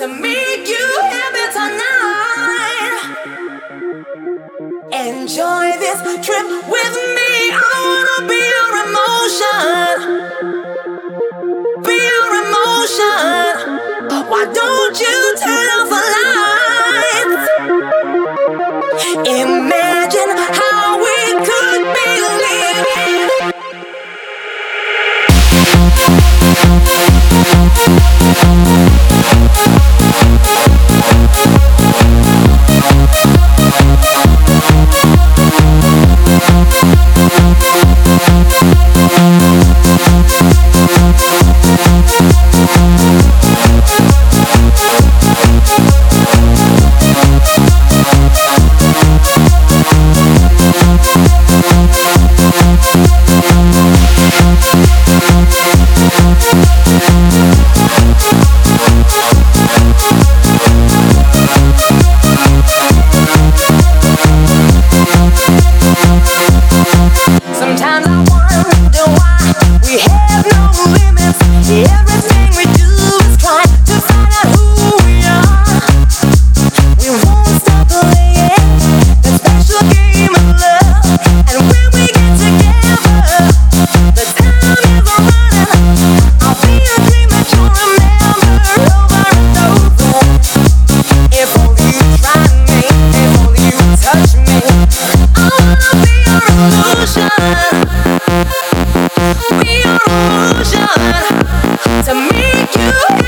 to make you happy tonight. Enjoy this trip with me. I wanna be your emotion. Be your emotion. Why don't you turn off the lights? Imagine how we could be living. Sometimes I wonder why we have no limits. Everything we do is try to find out who we are. We won't stop playing that special game of love. And when we get together, the time is running. I'll be a dream that you'll remember over and over. If only you try me, if only you touch me, I wanna be your illusion. Be your illusion to make you